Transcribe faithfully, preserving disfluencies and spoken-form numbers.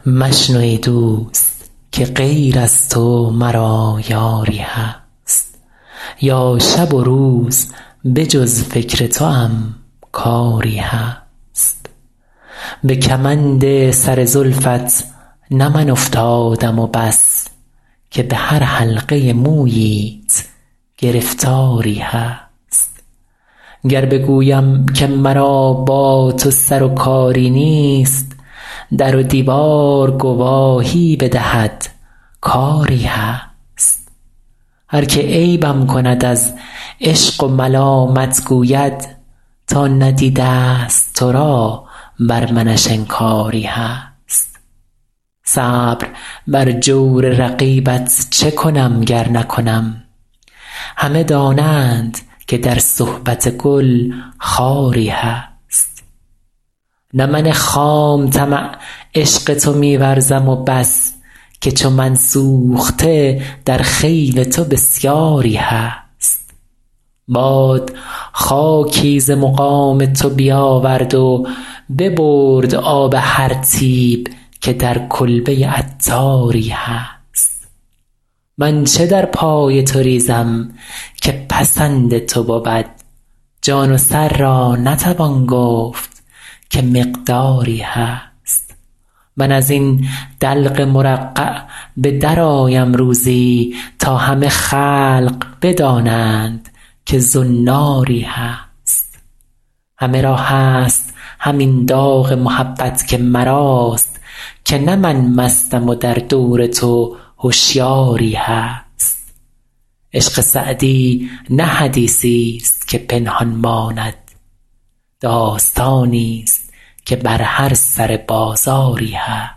مشنو ای دوست که غیر از تو مرا یاری هست، یا شب و روز به جز فکر توام کاری هست. به کمند سر زلفت نه من افتادم و بس، که به هر حلقه موییت گرفتاری هست. گر بگویم که مرا با تو سر و کاری نیست، در و دیوار گواهی بدهد کآری هست. هر که عیبم کند از عشق و ملامت گوید، تا ندیده ست تو را بر منش انکاری هست. صبر بر جور رقیبت چه کنم گر نکنم، همه دانند که در صحبت گل خاری هست. نه من خام طمع عشق تو می ورزم و بس، که چو من سوخته در خیل تو بسیاری هست. باد خاکی ز مقام تو بیاورد و ببرد آب هر طیب که در کلبه عطاری هست. من چه در پای تو ریزم که پسند تو بود، جان و سر را نتوان گفت که مقداری هست. من از این دلق مرقع به در آیم روزی، تا همه خلق بدانند که زناری هست. همه را هست همین داغ محبت که مراست، که نه من مستم و در دور تو هشیاری هست. عشق سعدی نه حدیثی است که پنهان ماند، داستانی است که بر هر سر بازاری هست.